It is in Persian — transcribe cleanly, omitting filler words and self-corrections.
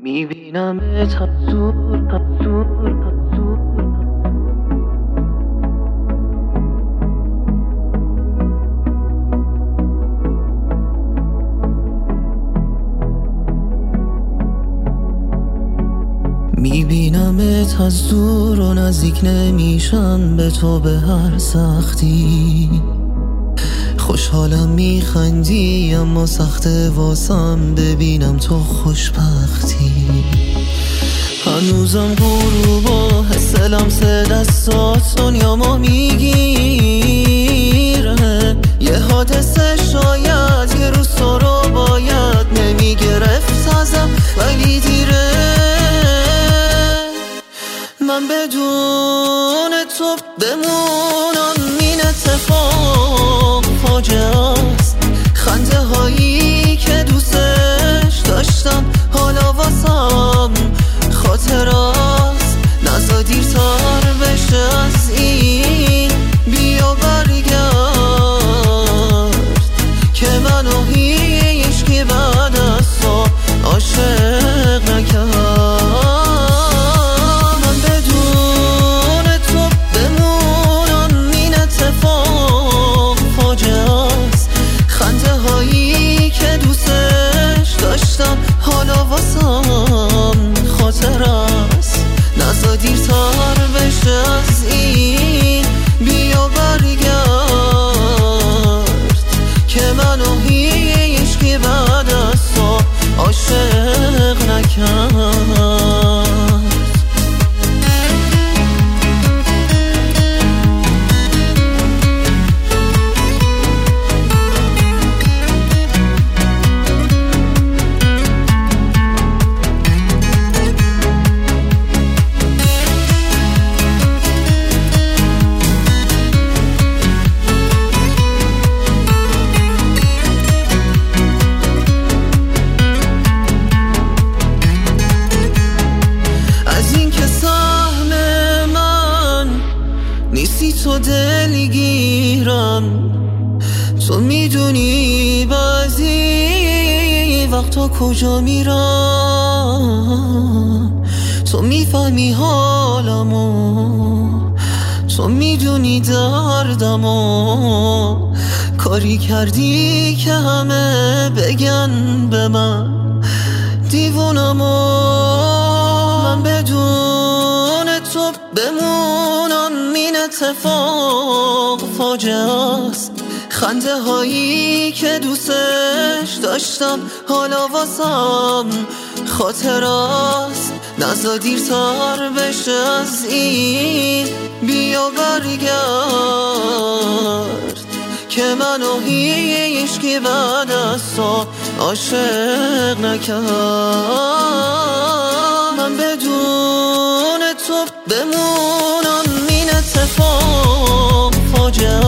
میبینم تزور میبینمت از دور و نزدیک نمیشم به تو به هر سختی. خوشحالم میخندی اما سخته واسم ببینم تو خوشبختی. هنوزم غروبا حس لمس دستات دنیا ما میگیره. یه حادثه شاید یه روز تو رو باید نمیگرفت ازم ولی دیره. من بدون تو بمونم این اتفاق فاجعه است. خنده هایی که دوستش داشتم حالا واسم خاطر است. نزا دیرتر بشه از این بیا برگرد که منو هیچکی بعد از تو عاشق نکرد. حالا واسم خاطر است. نزا دیرتر بشه از این بیا برگرد که منو هیچکی بعد از تو عاشق نکرد. تو دلگیرم تو میدونی بعضی وقتا کجا میرم. تو میفهمی حالمو تو میدونی دردمو. کاری کردی که همه بگن به من دیوونمو. من بدون تو بمونم این اتفاق فاجعه است. خنده هایی که دوستش داشتم حالا واسم خاطر است. نزا دیرتر بشه از این بیا برگرد که منو هیچکی بعد از تو عاشق نکرد. من بدون تو بمونم این اتفاق فاجعه